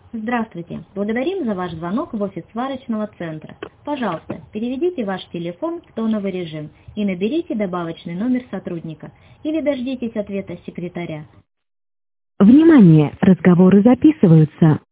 Здравствуйте. Благодарим за ваш звонок в офис сварочного центра. Пожалуйста, переведите ваш телефон в тоновый режим и наберите добавочный номер сотрудника или дождитесь ответа секретаря. Внимание! Разговоры записываются.